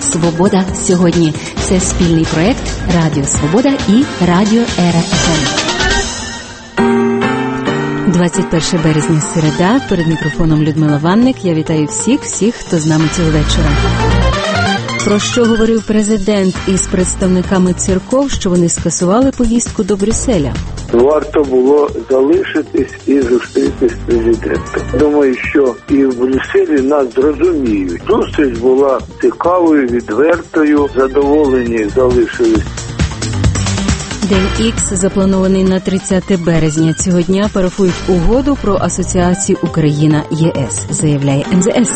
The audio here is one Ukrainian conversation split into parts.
«Свобода сьогодні». Це спільний проєкт «Радіо Свобода» і «Радіо Ера ФМ». 21 березня, середа. Перед мікрофоном Людмила Ванник. Я вітаю всіх, хто з нами цього вечора. Про що говорив президент із представниками церков, що вони скасували поїздку до Брюсселя? Варто було залишитись і зустрітись з президентом. Думаю, що і в Брюсселі нас зрозуміють. Зустріч була цікавою, відвертою, задоволені залишились. День Ікс запланований на 30 березня. Цього дня парафують угоду про асоціацію Україна-ЄС, заявляє МЗС.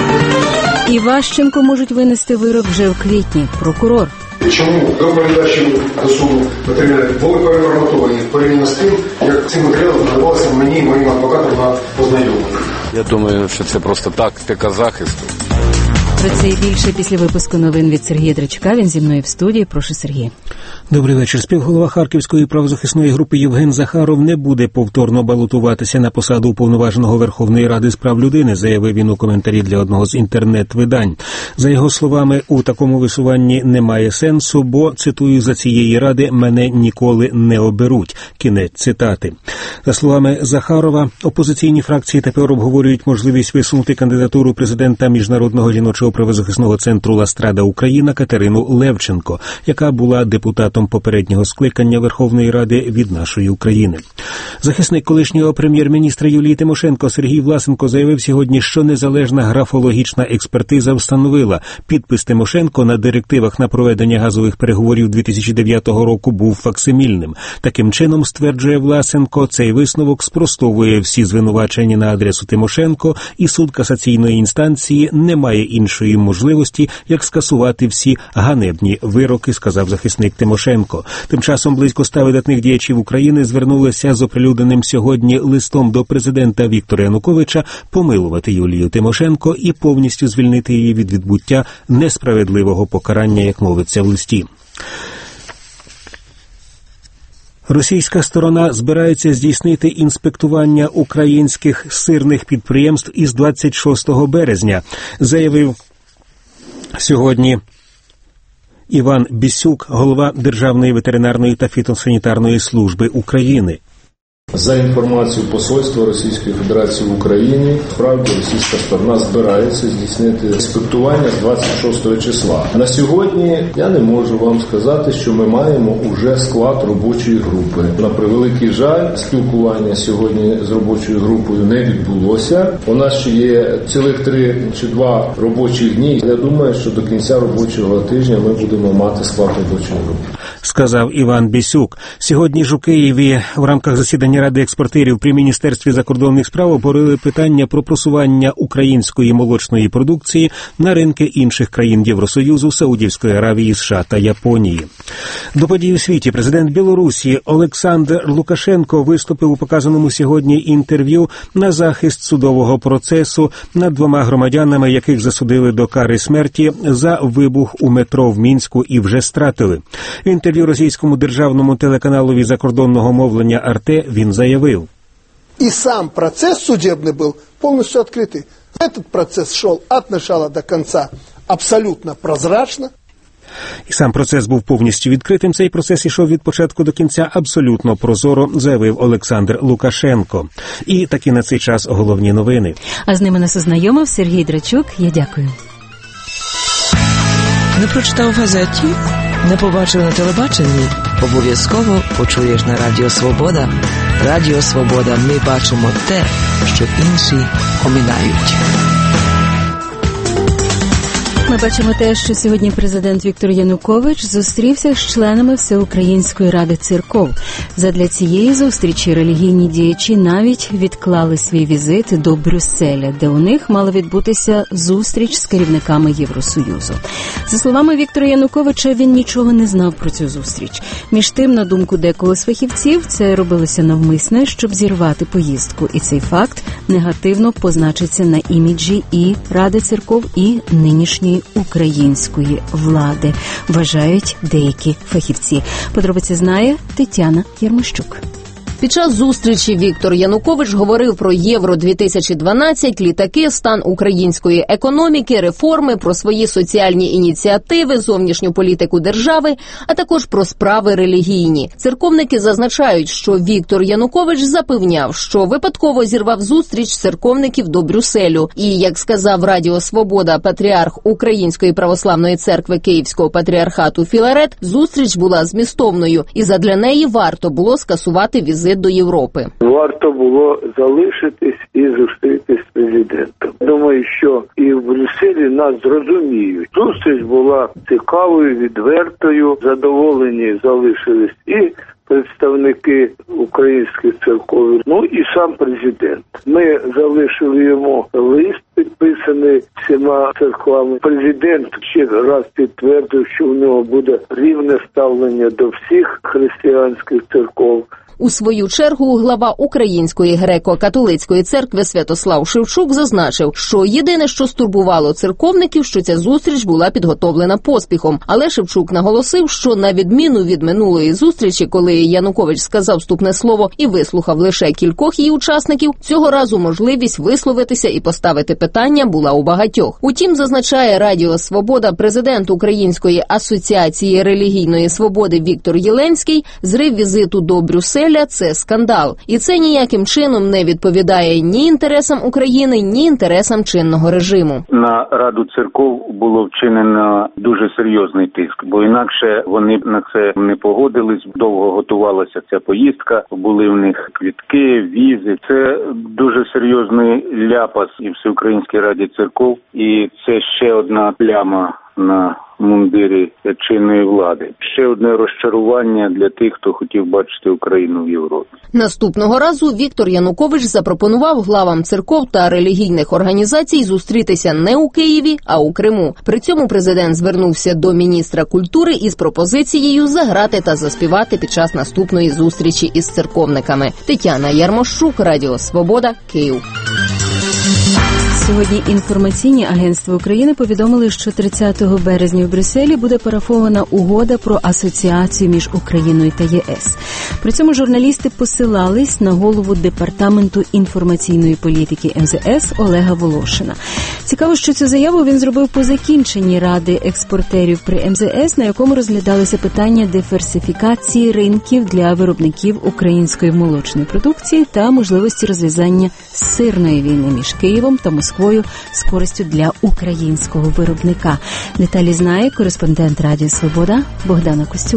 Іващенко можуть винести вирок вже в квітні. Прокурор. Чому до передачі до суду матеріалів були переформатовані порівняно з тим, як ці матеріали надавалися мені і моїм адвокатам на ознайомлення? Я думаю, що це просто тактика захисту. Про це і більше після випуску новин від Сергія Драчка. Він зі мною в студії. Прошу, Сергій. Добрий вечір. Співголова Харківської правозахисної групи Євген Захаров не буде повторно балотуватися на посаду уповноваженого Верховної Ради з прав людини, заявив він у коментарі для одного з інтернет-видань. За його словами, у такому висуванні немає сенсу, бо, цитую, за цієї ради мене ніколи не оберуть. Кінець цитати. За словами Захарова, опозиційні фракції тепер обговорюють можливість висунути кандидатуру президента Міжнародного жіночого правозахисного центру «Ластрада Україна» Катерину Левченко, яка була депутатом попереднього скликання Верховної Ради від нашої України. Захисник колишнього прем'єр-міністра Юлії Тимошенко Сергій Власенко заявив сьогодні, що незалежна графологічна експертиза встановила, підпис Тимошенко на директивах на проведення газових переговорів 2009 року був факсимільним. Таким чином, стверджує Власенко, цей висновок спростовує всі звинувачення на адресу Тимошенко, і суд касаційної інстанції не має іншої можливості, як скасувати всі ганебні вироки, сказав захисник Тимошенко. Тим часом близько 100 видатних діячів України звернулися з оприлюдненим сьогодні листом до президента Віктора Януковича помилувати Юлію Тимошенко і повністю звільнити її від відбуття несправедливого покарання, як мовиться в листі. Російська сторона збирається здійснити інспектування українських сирних підприємств із 26 березня, заявив сьогодні Іван Бісюк, голова Державної ветеринарної та фітосанітарної служби України. За інформацією посольства Російської Федерації в Україні, справді російська сторона збирається здійснити інспектування з 26 числа. На сьогодні я не можу вам сказати, що ми маємо уже склад робочої групи. На превеликий жаль, спілкування сьогодні з робочою групою не відбулося. У нас ще є цілих 3 чи 2 робочих дні. Я думаю, що до кінця робочого тижня ми будемо мати склад робочої групи. Сказав Іван Бісюк. Сьогодні ж у Києві в рамках засідання Ради експортерів при Міністерстві закордонних справ обговорили питання про просування української молочної продукції на ринки інших країн Євросоюзу, Саудівської Аравії, США та Японії. До подій у світі президент Білорусі Олександр Лукашенко виступив у показаному сьогодні інтерв'ю на захист судового процесу над 2 громадянами, яких засудили до кари смерті за вибух у метро в Мінську і вже стратили. В інтерв'ю російському державному телеканалові закордонного мовлення «Арте» він заявив. И сам процесс судебный был полностью открытый. Этот процесс шел от начала до конца абсолютно прозрачно. І сам процес був повністю відкритим. Цей процес ішов від початку до кінця абсолютно прозоро, заявив Олександр Лукашенко. І таки на цей час головні новини. А з ними нас ознайомив Сергій Драчук. Я дякую. Не прочитав в газеті? Не побачив на телебаченні? Обов'язково почуєш на Радіо Свобода. Радіо Свобода. Ми бачимо те, що інші оминають. Ми бачимо те, що сьогодні президент Віктор Янукович зустрівся з членами Всеукраїнської ради церков. Задля цієї зустрічі релігійні діячі навіть відклали свій візит до Брюсселя, де у них мала відбутися зустріч з керівниками Євросоюзу. За словами Віктора Януковича, він нічого не знав про цю зустріч. Між тим, на думку декого з фахівців, це робилося навмисне, щоб зірвати поїздку. І цей факт негативно позначиться на іміджі і Ради церков, і нинішньої української влади, вважають деякі фахівці. Подробиці знає Тетяна Ярмощук. Під час зустрічі Віктор Янукович говорив про Євро-2012, літаки, стан української економіки, реформи, про свої соціальні ініціативи, зовнішню політику держави, а також про справи релігійні. Церковники зазначають, що Віктор Янукович запевняв, що випадково зірвав зустріч церковників до Брюсселю. І, як сказав Радіо Свобода патріарх Української православної церкви Київського патріархату Філарет, зустріч була змістовною, і задля неї варто було скасувати візит до Європи. Варто було залишитись і зустрітись з президентом. Думаю, що і в Брюсселі нас зрозуміють. Зустріч була цікавою, відвертою, задоволені залишились і представники українських церков, ну і сам президент. Ми залишили йому лист, підписаний всіма церквами. Президент ще раз підтвердив, що в нього буде рівне ставлення до всіх християнських церков. У свою чергу глава Української греко-католицької церкви Святослав Шевчук зазначив, що єдине, що стурбувало церковників, що ця зустріч була підготовлена поспіхом. Але Шевчук наголосив, що на відміну від минулої зустрічі, коли Янукович сказав вступне слово і вислухав лише кількох її учасників, цього разу можливість висловитися і поставити питання була у багатьох. Утім, зазначає Радіо Свобода президент Української асоціації релігійної свободи Віктор Єленський, зрив візиту до Брюсселя – це скандал. І це ніяким чином не відповідає ні інтересам України, ні інтересам чинного режиму. На Раду церков було вчинено дуже серйозний тиск, бо інакше вони на це не погодились. Довго готувалася ця поїздка, були в них квітки, візи. Це дуже серйозний ляпас і Всеукраїнській Раді церков, і це ще одна пляма на мундирі чинної влади. Ще одне розчарування для тих, хто хотів бачити Україну в Європі. Наступного разу Віктор Янукович запропонував главам церков та релігійних організацій зустрітися не у Києві, а у Криму. При цьому президент звернувся до міністра культури із пропозицією заграти та заспівати під час наступної зустрічі із церковниками. Тетяна Ярмощук, Радіо Свобода, Київ. Сьогодні інформаційні агентства України повідомили, що 30 березня в Брюсселі буде парафована угода про асоціацію між Україною та ЄС. При цьому журналісти посилались на голову Департаменту інформаційної політики МЗС Олега Волошина. Цікаво, що цю заяву він зробив по закінченні Ради експортерів при МЗС, на якому розглядалося питання диверсифікації ринків для виробників української молочної продукції та можливості розв'язання сирної війни між Києвом та Москвою з користю для українського виробника. Деталі знає кореспондент Радіо Свобода Богдана Костюк.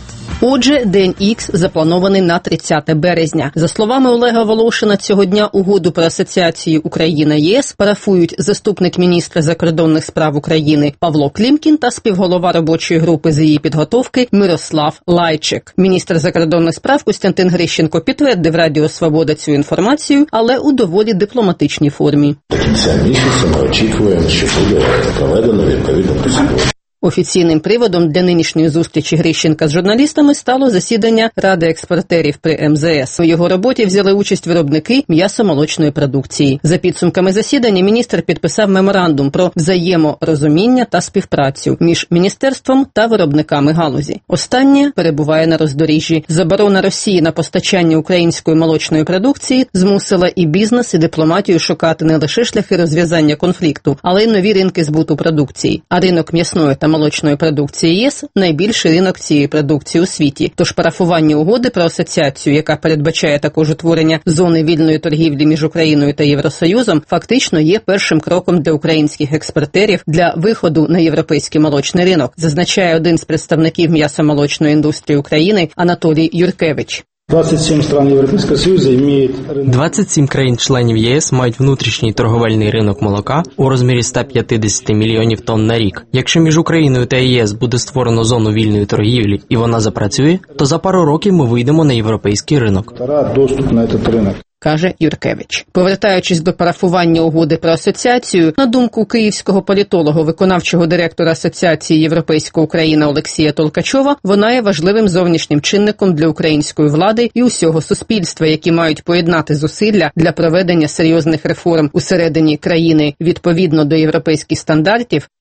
Отже, День Ікс запланований на 30 березня. За словами Олега Волошина, цього дня угоду про асоціацію Україна-ЄС парафують заступник міністра закордонних справ України Павло Клімкін та співголова робочої групи з її підготовки Мирослав Лайчик. Міністр закордонних справ Костянтин Грищенко підтвердив Радіо Свобода цю інформацію, але у доволі дипломатичній формі. До кінця місяця ми очікуємо, що буде проведено відповідну процедуру. Офіційним приводом для нинішньої зустрічі Грищенка з журналістами стало засідання Ради експортерів при МЗС. У його роботі взяли участь виробники м'ясо-молочної продукції. За підсумками засідання міністр підписав меморандум про взаєморозуміння та співпрацю між міністерством та виробниками галузі. Останнє перебуває на роздоріжжі. Заборона Росії на постачання української молочної продукції змусила і бізнес, і дипломатію шукати не лише шляхи розв'язання конфлікту, але й нові ринки збуту продукції. А ринок м'ясної та молочної продукції ЄС – найбільший ринок цієї продукції у світі. Тож парафування угоди про асоціацію, яка передбачає також утворення зони вільної торгівлі між Україною та Євросоюзом, фактично є першим кроком для українських експортерів для виходу на європейський молочний ринок, зазначає один з представників м'ясо-молочної індустрії України Анатолій Юркевич. 27 стран Європейського Союзу мають 27 країн-членів ЄС мають внутрішній торговельний ринок молока у розмірі 150 мільйонів тонн на рік. Якщо між Україною та ЄС буде створено зону вільної торгівлі і вона запрацює, то за пару років ми вийдемо на європейський ринок. Доступ на цей ринок. Каже Юркевич. Повертаючись до парафування угоди про асоціацію, на думку київського політолога, виконавчого директора Асоціації Європейська Україна Олексія Толкачова, вона є важливим зовнішнім чинником для української влади і усього суспільства, які мають поєднати зусилля для проведення серйозних реформ усередині країни відповідно до європейських стандартів.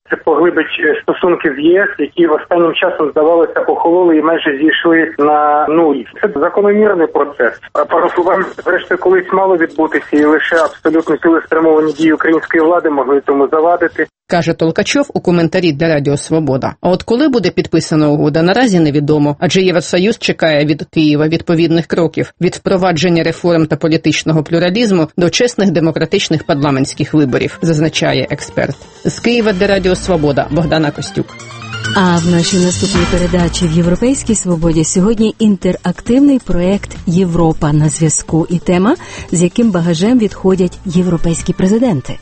Це поглибить стосунки з ЄС, які останнім часом, здавалося, охололи і майже зійшли на нуль. Це закономірний процес. А парафування, зрештою, колись мало відбутися, і лише абсолютно цілеспрямовані дії української влади могли тому завадити. Каже Толкачов у коментарі для Радіо Свобода. А от коли буде підписана угода, наразі невідомо. Адже Євросоюз чекає від Києва відповідних кроків. Від впровадження реформ та політичного плюралізму до чесних демократичних парламентських виборів, зазначає експерт. З Києва для Радіо Свобода Богдана Костюк. А в нашій наступній передачі в «Європейській свободі» сьогодні інтерактивний проєкт «Європа на зв'язку» і тема, з яким багажем відходять європейські президенти.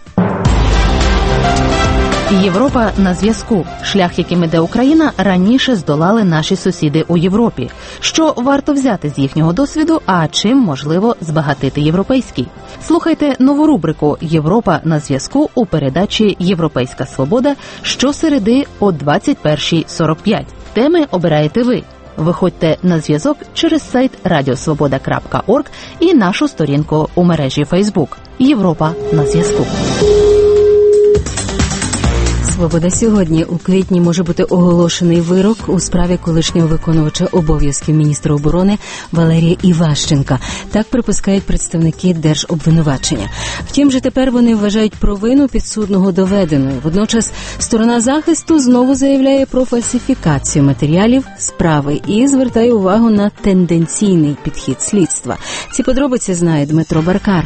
Європа на зв'язку. Шлях, яким іде Україна, раніше здолали наші сусіди у Європі. Що варто взяти з їхнього досвіду, а чим можливо збагатити європейський? Слухайте нову рубрику «Європа на зв'язку» у передачі «Європейська свобода» щосереди о 21:45. Теми обираєте ви. Виходьте на зв'язок через сайт radiosvoboda.org і нашу сторінку у мережі Facebook «Європа на зв'язку». «Свобода сьогодні». У квітні може бути оголошений вирок у справі колишнього виконувача обов'язків міністра оборони Валерія Іващенка. Так припускають представники держобвинувачення. Втім, же тепер вони вважають провину підсудного доведеною. Водночас сторона захисту знову заявляє про фальсифікацію матеріалів справи і звертає увагу на тенденційний підхід слідства. Ці подробиці знає Дмитро Баркар.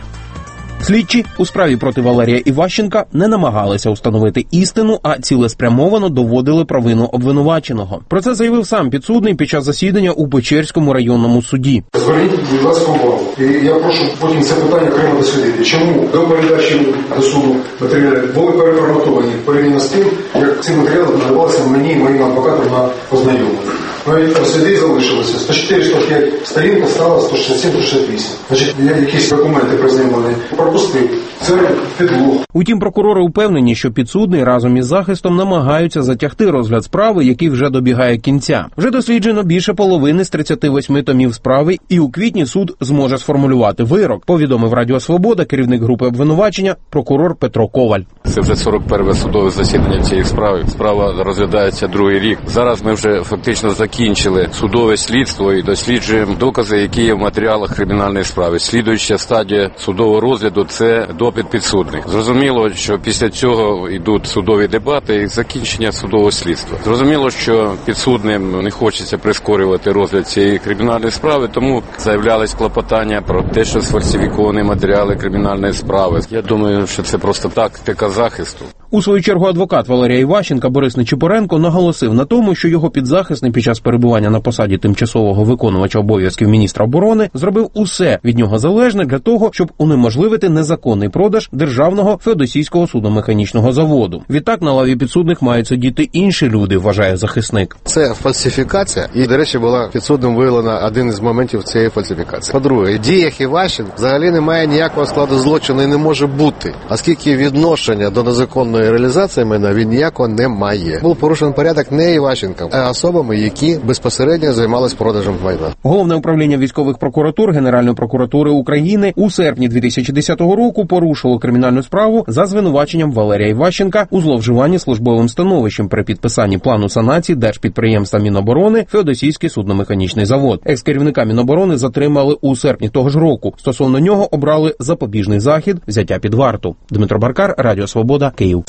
Слідчі у справі проти Валерія Іващенка не намагалися установити істину, а цілеспрямовано доводили провину обвинуваченого. Про це заявив сам підсудний під час засідання у Печерському районному суді. Зверніть, будь ласка, увагу. І я прошу потім це питання окремо дослідити. Чому до передачі до суду матеріалів були переформатовані порівняно з тим, як ці матеріали надавалися мені і моїм адвокатам на ознайомлення. Навіть сліди залишилися. 104-105 сторінка стала 167-168. Значить, якісь документи признімані. Пропустив. Це підлог. Утім, прокурори упевнені, що підсудний разом із захистом намагаються затягти розгляд справи, який вже добігає кінця. Вже досліджено більше половини з 38 томів справи, і у квітні суд зможе сформулювати вирок, повідомив Радіо Свобода керівник групи обвинувачення, прокурор Петро Коваль. Це вже 41-е судове засідання цієї справи. Справа розглядається другий рік. Зараз ми вже фактично закінчили судове слідство і досліджуємо докази, які є в матеріалах кримінальної справи. Слідуюча стадія судового розгляду – це допит підсудних. Зрозуміло, що після цього йдуть судові дебати і закінчення судового слідства. Зрозуміло, що підсудним не хочеться прискорювати розгляд цієї кримінальної справи, тому заявлялись клопотання про те, що сфальсифіковані матеріали кримінальної справи. Я думаю, що це просто тактика захисту. У свою чергу адвокат Валерія Іващенка Борис Нечипоренко наголосив на тому, що його підзахисний під час перебування на посаді тимчасового виконувача обов'язків міністра оборони зробив усе від нього залежне для того, щоб унеможливити незаконний продаж державного феодосійського судномеханічного заводу. Відтак на лаві підсудних мають сидіти інші люди, вважає захисник. Це фальсифікація і, до речі, була підсудним виявлена один із моментів цієї фальсифікації. По-друге, в діях Іващенка взагалі немає ніякого складу злочину і не може бути, оскільки відношення до незаконної реалізації майна він ніякого не має. Був порушений порядок не Іващенком, а особами, які безпосередньо займалися продажем майна. Головне управління військових прокуратур Генеральної прокуратури України у серпні 2010 року порушило кримінальну справу за звинуваченням Валерія Іващенка у зловживанні службовим становищем при підписанні плану санації держпідприємства Міноборони Феодосійський судномеханічний завод. Екс-керівника Міноборони затримали у серпні того ж року. Стосовно нього обрали запобіжний захід – взяття під варту. Дмитро Баркар, Радіо Свобода, Київ.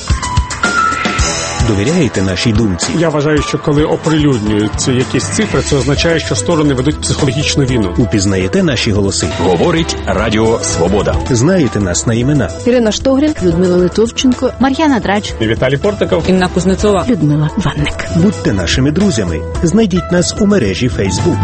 Довіряєте нашій думці? Я вважаю, що коли оприлюднюються якісь цифри, це означає, що сторони ведуть психологічну війну. Упізнаєте наші голоси? Говорить Радіо Свобода. Знаєте нас на імена? Ірина Штогрін, Людмила Литовченко, Мар'яна Драч, Віталій Портиков, Інна Кузнецова, Людмила Ванник. Будьте нашими друзями. Знайдіть нас у мережі Facebook.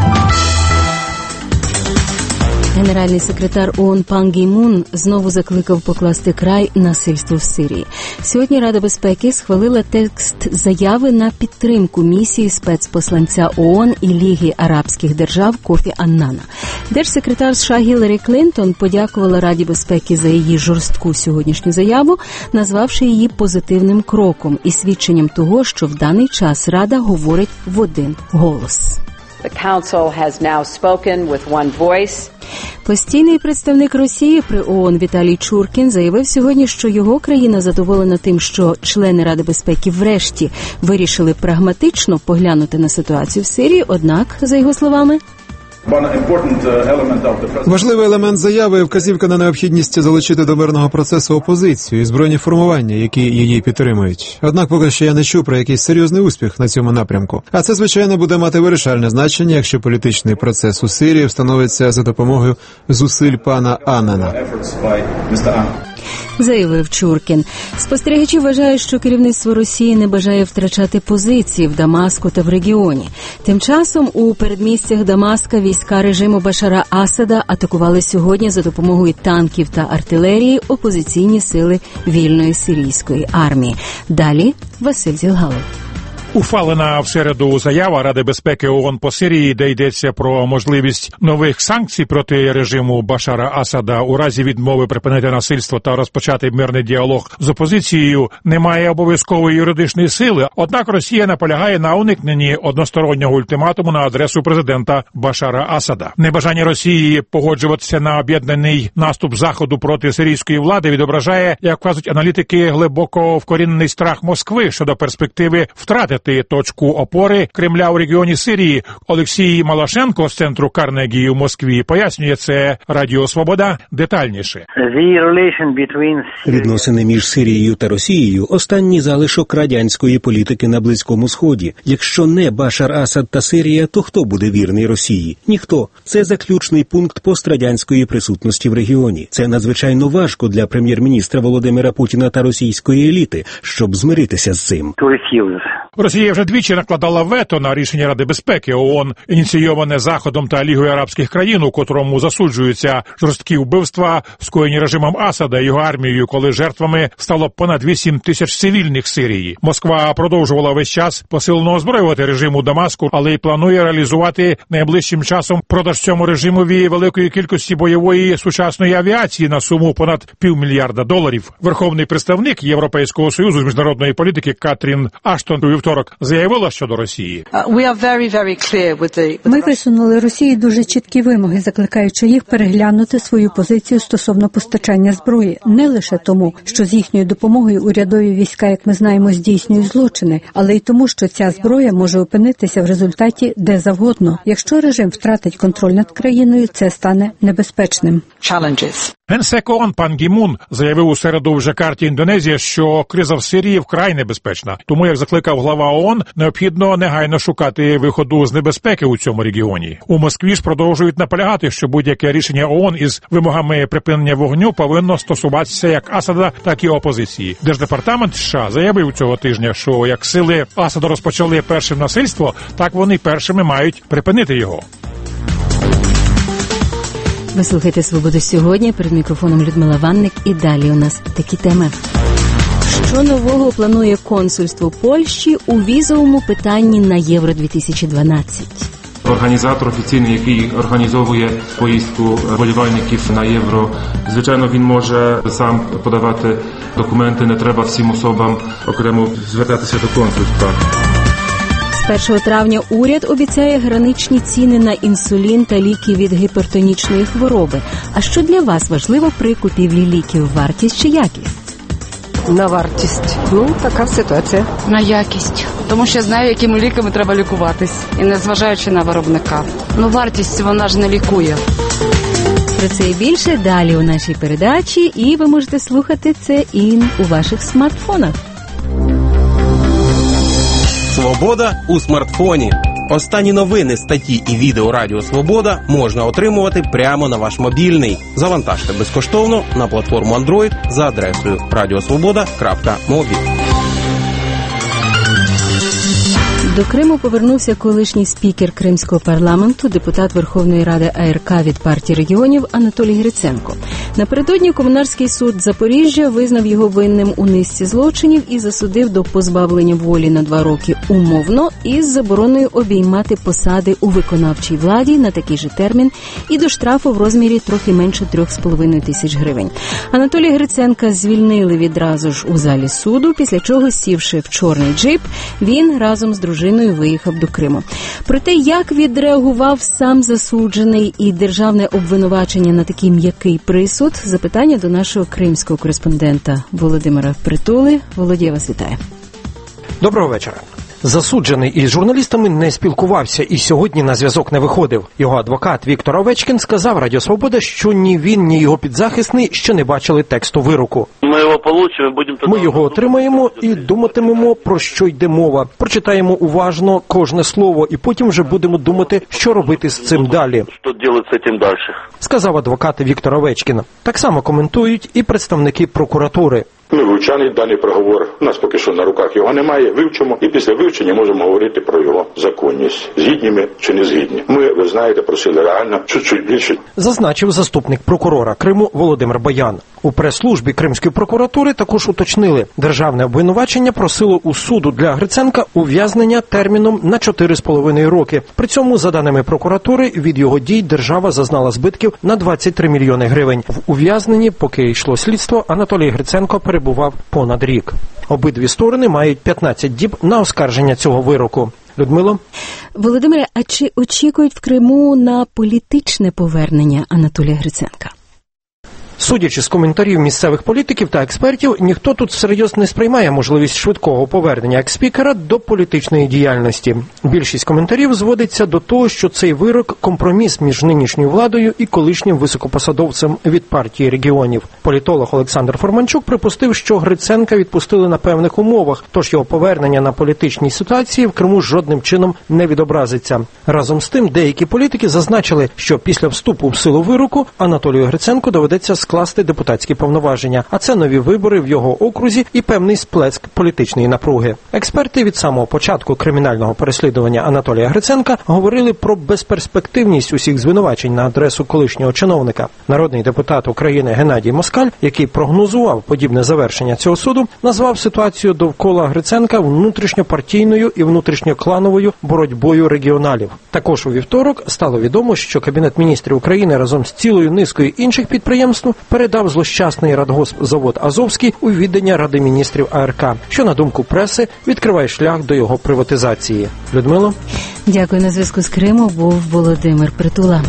Генеральний секретар ООН Пан Гі Мун знову закликав покласти край насильству в Сирії. Сьогодні Рада безпеки схвалила текст заяви на підтримку місії спецпосланця ООН і Ліги Арабських держав Кофі Аннана. Держсекретар США Гіларі Клінтон подякувала Раді безпеки за її жорстку сьогоднішню заяву, назвавши її позитивним кроком і свідченням того, що в даний час Рада говорить в один голос. The Council has now spoken with one voice. Постійний представник Росії при ООН Віталій Чуркін заявив сьогодні, що його країна задоволена тим, що члени Ради безпеки врешті вирішили прагматично поглянути на ситуацію в Сирії, однак, за його словами, важливий елемент заяви – вказівка на необхідність залучити до мирного процесу опозицію і збройні формування, які її підтримують. Однак поки що я не чув про якийсь серйозний успіх на цьому напрямку. А це, звичайно, буде мати вирішальне значення, якщо політичний процес у Сирії встановиться за допомогою зусиль пана Аннана. Заявив Чуркін. Спостерігачі вважають, що керівництво Росії не бажає втрачати позиції в Дамаску та в регіоні. Тим часом у передмістях Дамаска війська режиму Башара Асада атакували сьогодні за допомогою танків та артилерії опозиційні сили вільної сирійської армії. Далі Василь Зілгалов. Ухвалена в середу заява Ради безпеки ООН по Сирії, де йдеться про можливість нових санкцій проти режиму Башара Асада у разі відмови припинити насильство та розпочати мирний діалог з опозицією, не має обов'язкової юридичної сили. Однак Росія наполягає на уникненні одностороннього ультиматуму на адресу президента Башара Асада. Небажання Росії погоджуватися на об'єднаний наступ Заходу проти сирійської влади відображає, як вказують аналітики, глибоко вкорінений страх Москви щодо перспективи втрати точку опори Кремля у регіоні Сирії. Олексій Малашенко з центру Карнегі у Москві пояснює це Радіо Свобода детальніше. Відносини між Сирією та Росією – останній залишок радянської політики на Близькому Сході. Якщо не Башар Асад та Сирія, то хто буде вірний Росії? Ніхто. Це заключний пункт пострадянської присутності в регіоні. Це надзвичайно важко для прем'єр-міністра Володимира Путіна та російської еліти, щоб змиритися з цим. Росія вже двічі накладала вето на рішення Ради безпеки ООН, ініційоване Заходом та Лігою арабських країн, у котрому засуджуються жорсткі вбивства, скоєні режимом Асада і його армією, коли жертвами стало понад 8 тисяч цивільних Сирії. Москва продовжувала весь час посилено озброювати режим у Дамаску, але й планує реалізувати найближчим часом продаж цьому режимові великої кількості бойової сучасної авіації на суму понад $500 мільярда. Верховний представник Європейського Союзу з міжнародної політики Катрін Аштон у вівторок заявила щодо Росії. Ми висунули Росії дуже чіткі вимоги, закликаючи їх переглянути свою позицію стосовно постачання зброї. Не лише тому, що з їхньою допомогою урядові війська, як ми знаємо, здійснюють злочини, але й тому, що ця зброя може опинитися в результаті де завгодно. Якщо режим втратить контроль над країною, це стане небезпечним. Генсек ООН пан Гі Мун заявив у середу в Жакарті, Індонезія, що криза в Сирії вкрай небезпечна. Тому, як закликав глава ООН, необхідно негайно шукати виходу з небезпеки у цьому регіоні. У Москві ж продовжують наполягати, що будь-яке рішення ООН із вимогами припинення вогню повинно стосуватися як Асада, так і опозиції. Держдепартамент США заявив цього тижня, що як сили Асада розпочали перше насильство, так вони першими мають припинити його. Ви слухаєте «Свободу сьогодні», перед мікрофоном Людмила Ванник, і далі у нас такі теми. Що нового планує консульство Польщі у візовому питанні на Євро-2012? Організатор офіційний, який організовує поїздку вболівальників на Євро, звичайно, він може сам подавати документи, не треба всім особам окремо звертатися до консульства. З 1 травня уряд обіцяє граничні ціни на інсулін та ліки від гіпертонічної хвороби. А що для вас важливо при купівлі ліків – вартість чи якість? На вартість. Така ситуація. На якість. Тому що знаю, якими ліками треба лікуватись. І незважаючи на виробника. Вартість вона ж не лікує. Про це і більше далі у нашій передачі. І ви можете слухати це і у ваших смартфонах. Свобода у смартфоні. Останні новини, статті і відео Радіо Свобода можна отримувати прямо на ваш мобільний. Завантажте безкоштовно на платформу Android за адресою radiosvoboda.mobi. До Криму повернувся колишній спікер Кримського парламенту, депутат Верховної Ради АРК від партії регіонів Анатолій Гриценко. Напередодні Комунарський суд Запоріжжя визнав його винним у низці злочинів і засудив до позбавлення волі на 2 роки умовно із забороною обіймати посади у виконавчій владі на такий же термін і до штрафу в розмірі трохи менше 3,5 тисяч гривень. Анатолія Гриценка звільнили відразу ж у залі суду, після чого, сівши в чорний джип, він разом з дружиною дружиною виїхав до Криму. Про те, як відреагував сам засуджений і державне обвинувачення на такий м'який присуд, запитання до нашого кримського кореспондента Володимира Притули. Володя, вас вітає. Доброго вечора. Засуджений із журналістами не спілкувався і сьогодні на зв'язок не виходив. Його адвокат Віктор Овечкін сказав Радіо Свобода, що ні він, ні його підзахисний ще не бачили тексту вироку. Ми його отримаємо і думатимемо, про що йде мова. Прочитаємо уважно кожне слово і потім вже будемо думати, що робити з цим далі. Сказав адвокат Віктор Овечкін. Так само коментують і представники прокуратури. Ми вивчали даний приговор, у нас поки що на руках його немає, вивчимо і після вивчення можемо говорити про його законність. Згідні ми чи не згідні. Ми, ви знаєте, просили реально чуть-чуть більше. Зазначив заступник прокурора Криму Володимир Баян. У прес-службі Кримської прокуратури також уточнили, державне обвинувачення просило у суду для Гриценка ув'язнення терміном на 4,5 роки. При цьому, за даними прокуратури, від його дій держава зазнала збитків на 23 мільйони гривень. В ув'язненні, поки йшло слідство, Анатолій Гриценко перебував понад рік. Обидві сторони мають 15 діб на оскарження цього вироку. Людмило? Володимире, а чи очікують в Криму на політичне повернення Анатолія Гриценка? Судячи з коментарів місцевих політиків та експертів, ніхто тут всерйоз не сприймає можливість швидкого повернення експікера до політичної діяльності. Більшість коментарів зводиться до того, що цей вирок – компроміс між нинішньою владою і колишнім високопосадовцем від партії регіонів. Політолог Олександр Форманчук припустив, що Гриценка відпустили на певних умовах, тож його повернення на політичній ситуації в Криму жодним чином не відобразиться. Разом з тим, деякі політики зазначили, що після вступу в силу вироку Анатолію Гриценку доведеться скласти депутатські повноваження, а це нові вибори в його окрузі і певний сплеск політичної напруги. Експерти від самого початку кримінального переслідування Анатолія Гриценка говорили про безперспективність усіх звинувачень на адресу колишнього чиновника. Народний депутат України Геннадій Москаль, який прогнозував подібне завершення цього суду, назвав ситуацію довкола Гриценка внутрішньопартійною і внутрішньоклановою боротьбою регіоналів. Також у вівторок стало відомо, що Кабінет міністрів України разом з цілою низкою інших підприємств передав злощасний радгоспзавод «Азовський» у відання Ради міністрів АРК, що, на думку преси, відкриває шлях до його приватизації. Людмило? Дякую. На зв'язку з Криму був Володимир Притула.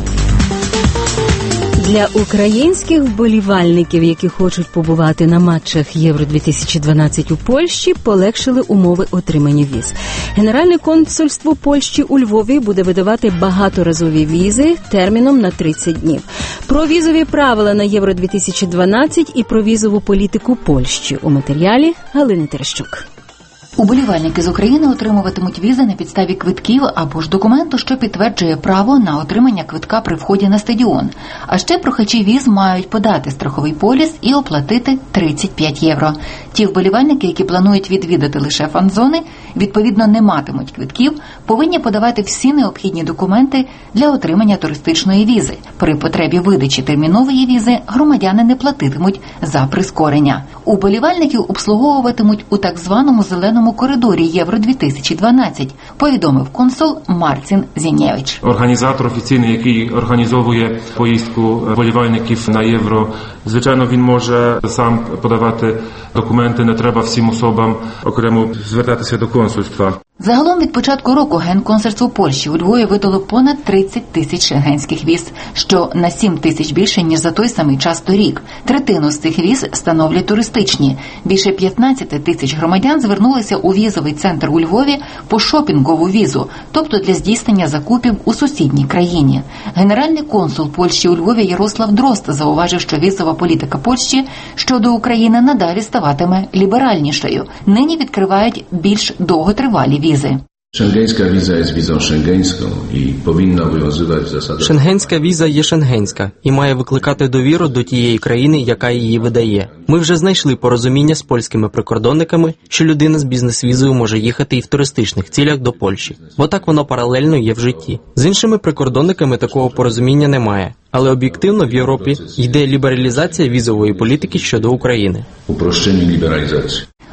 Для українських вболівальників, які хочуть побувати на матчах Євро-2012 у Польщі, полегшили умови отримання віз. Генеральне консульство Польщі у Львові буде видавати багаторазові візи терміном на 30 днів. Про візові правила на Євро-2012 і про візову політику Польщі у матеріалі Галини Терещук. Уболівальники з України отримуватимуть візи на підставі квитків або ж документу, що підтверджує право на отримання квитка при вході на стадіон. А ще прохачі віз мають подати страховий поліс і оплатити 35 євро. Ті вболівальники, які планують відвідати лише фан-зони, відповідно не матимуть квитків, повинні подавати всі необхідні документи для отримання туристичної візи. При потребі видачі термінової візи громадяни не платитимуть за прискорення. Уболівальників обслуговуватимуть у так званому зеленому коридорі Євро-2012, повідомив консул Марцін Зінєвич. Організатор офіційний, який організовує поїздку вболівальників на Євро, звичайно, він може сам подавати документи, не треба всім особам окремо звертатися до консульства. Загалом від початку року Генконсульство Польщі у Львові видало понад 30 тисяч шенгенських віз, що на 7 тисяч більше, ніж за той самий час торік. Третину з цих віз становлять туристичні. Більше 15 тисяч громадян звернулися у візовий центр у Львові по шопінгову візу, тобто для здійснення закупів у сусідній країні. Генеральний консул Польщі у Львові Ярослав Дрозд зауважив, що візова політика Польщі щодо України надалі ставатиме ліберальнішою. Нині відкривають більш довготривалі візи. Шенгенська віза є візою шенгенською і повинна виразувати засади. Шенгенська віза є шенгенська і має викликати довіру до тієї країни, яка її видає. Ми вже знайшли порозуміння з польськими прикордонниками, що людина з бізнес-візою може їхати і в туристичних цілях до Польщі, бо так воно паралельно є в житті. З іншими прикордонниками такого порозуміння немає. Але об'єктивно в Європі йде лібералізація візової політики щодо України. Упрощення лібералізації.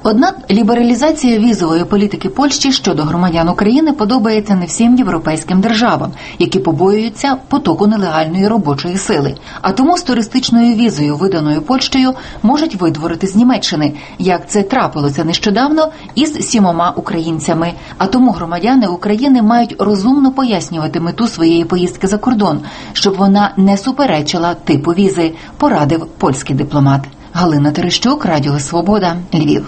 Однак лібералізація візової політики Польщі щодо громадян України подобається не всім європейським державам, які побоюються потоку нелегальної робочої сили. А тому з туристичною візою, виданою Польщею, можуть видворити з Німеччини, як це трапилося нещодавно із 7 українцями. А тому громадяни України мають розумно пояснювати мету своєї поїздки за кордон, щоб вона не суперечила типу візи, порадив польський дипломат. Галина Терещук, Радіо Свобода, Львів.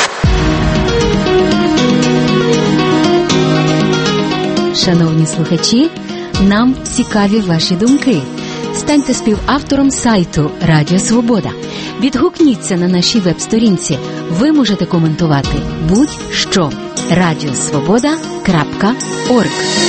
Шановні слухачі, нам цікаві ваші думки. Станьте співавтором сайту Радіо Свобода. Відгукніться на нашій веб-сторінці. Ви можете коментувати будь-що. radiosvoboda.org.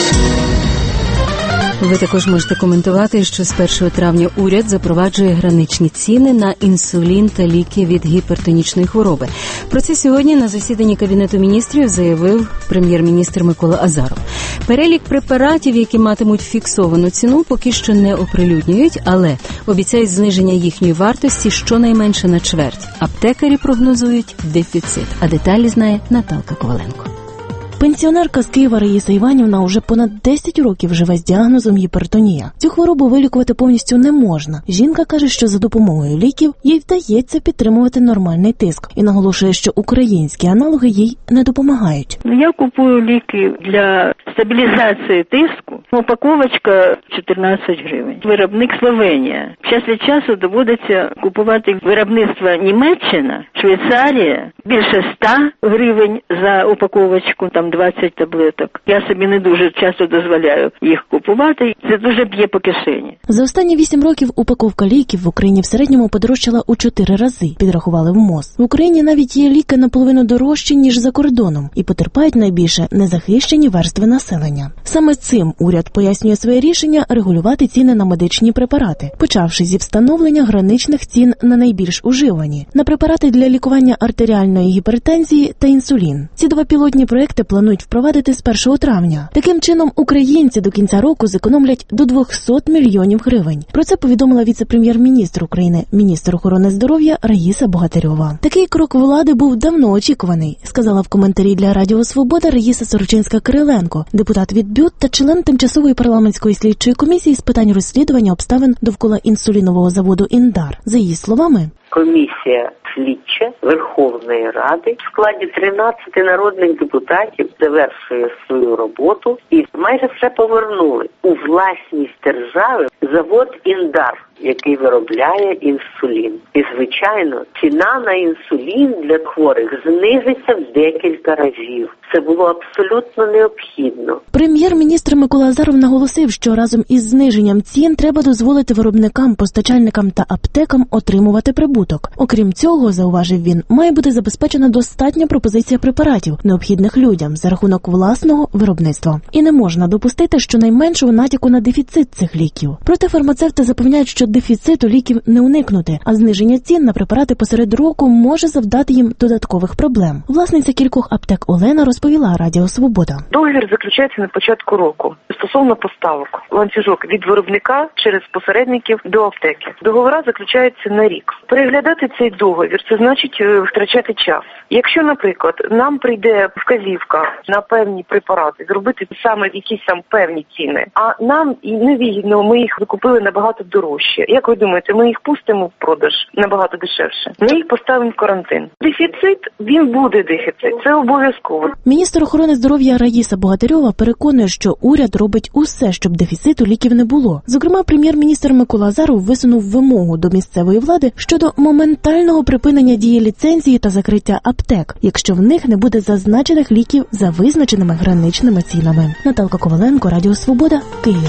Ви також можете коментувати, що з 1 травня уряд запроваджує граничні ціни на інсулін та ліки від гіпертонічної хвороби. Про це сьогодні на засіданні Кабінету міністрів заявив прем'єр-міністр Микола Азаров. Перелік препаратів, які матимуть фіксовану ціну, поки що не оприлюднюють, але обіцяють зниження їхньої вартості щонайменше на чверть. Аптекарі прогнозують дефіцит. А деталі знає Наталка Коваленко. Пенсіонерка з Києва Раїса Іванівна уже понад 10 років живе з діагнозом гіпертонія. Цю хворобу вилікувати повністю не можна. Жінка каже, що за допомогою ліків їй вдається підтримувати нормальний тиск. І наголошує, що українські аналоги їй не допомагають. Я купую ліки для стабілізації тиску. Упаковочка 14 гривень. Виробник Словенія. Час від часу доводиться купувати виробництво Німеччина, Швейцарія. Більше 100 гривень за упаковочку, там 20 таблеток. Я собі не дуже часто дозволяю їх купувати. Це дуже б'є по кишені. За останні 8 років упаковка ліків в Україні в середньому подорожчала у 4 рази, підрахували в МОЗ. В Україні навіть є ліки наполовину дорожчі, ніж за кордоном, і потерпають найбільше незахищені верстви населення. Саме цим уряд пояснює своє рішення регулювати ціни на медичні препарати, почавши зі встановлення граничних цін на найбільш уживані, на препарати для лікування артеріальної гіпертензії та інсулін. Ці 2 пілотні проекти планують впровадити з 1 травня. Таким чином, українці до кінця року зекономлять до 200 мільйонів гривень. Про це повідомила віце-прем'єр-міністр України, міністр охорони здоров'я Раїса Богатирьова. Такий крок влади був давно очікуваний, сказала в коментарі для Радіо Свобода Раїса Сорочинська-Кириленко, депутат від БЮТ та член Тимчасової парламентської слідчої комісії з питань розслідування обставин довкола інсулінового заводу «Індар». За її словами, комісія слідча Верховної Ради в складі 13 народних депутатів завершує свою роботу і майже все повернули у власність держави завод «Індар», який виробляє інсулін. І, звичайно, ціна на інсулін для хворих знизиться в декілька разів. Це було абсолютно необхідно. Прем'єр-міністр Микола Азаров наголосив, що разом із зниженням цін треба дозволити виробникам, постачальникам та аптекам отримувати прибуток. Окрім цього, зауважив він, має бути забезпечена достатня пропозиція препаратів, необхідних людям, за рахунок власного виробництва. І не можна допустити щонайменшого натяку на дефіцит цих ліків. Проте фармацевти запевняють, що дефіциту ліків не уникнути, а зниження цін на препарати посеред року може завдати їм додаткових проблем. Власниця кількох аптек Олена розповіла Радіо Свобода. Договір заключається на початку року стосовно поставок. Ланцюжок від виробника через посередників до аптеки. Договори заключаються на рік. Переглядати цей договір – це значить втрачати час. Якщо, наприклад, нам прийде вказівка на певні препарати, зробити саме якісь там певні ціни, а нам і невигідно, ми їх викупили набагато дорожче. Як ви думаєте, ми їх пустимо в продаж набагато дешевше? Ми їх поставимо в карантин. Дефіцит, він буде дефіцит, це обов'язково. Міністр охорони здоров'я Раїса Богатирьова переконує, що уряд робить усе, щоб дефіциту ліків не було. Зокрема, прем'єр-міністр Микола Азаров висунув вимогу до місцевої влади щодо моментального припинення дії ліцензії та закриття аптек, якщо в них не буде зазначених ліків за визначеними граничними цінами. Наталка Коваленко, Радіо Свобода, Київ.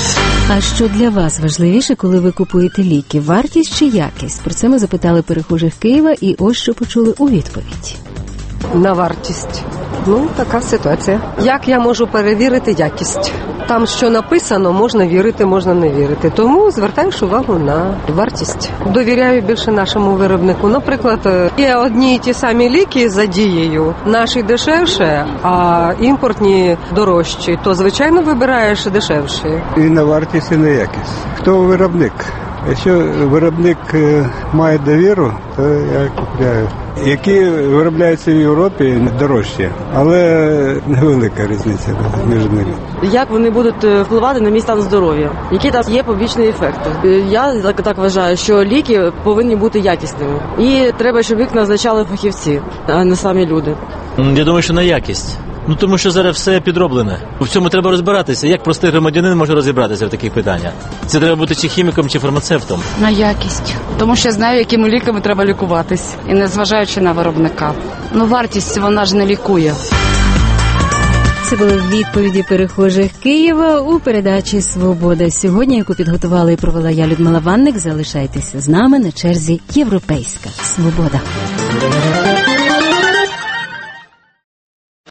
А що для вас важливіше, коли ви купуєте ліки? Вартість чи якість? Про це ми запитали перехожих Києва і ось що почули у відповідь. На вартість. Така ситуація. Як я можу перевірити якість? Там, що написано, можна вірити, можна не вірити. Тому звертаєш увагу на вартість. Довіряю більше нашому виробнику. Наприклад, є одні і ті самі ліки за дією. Наші дешевше, а імпортні дорожчі. То, звичайно, вибираєш дешевші. І на вартість, і на якість. Хто виробник? Якщо виробник має довіру, то я купляю. Які виробляються в Європі, дорожчі, але невелика різниця між ними. Як вони будуть впливати на мій стан здоров'я? Які там є побічні ефекти? Я так вважаю, що ліки повинні бути якісними. І треба, щоб їх назначали фахівці, а не самі люди. Я думаю, що на якість. Тому що зараз все підроблене. В цьому треба розбиратися. Як простий громадянин може розібратися в таких питаннях? Це треба бути чи хіміком, чи фармацевтом. На якість. Тому що я знаю, якими ліками треба лікуватись. І не зважаючи на виробника. Вартість вона ж не лікує. Це були відповіді перехожих Києва у передачі «Свобода сьогодні», яку підготувала і провела я, Людмила Ванник. Залишайтеся з нами, на черзі «Європейська свобода».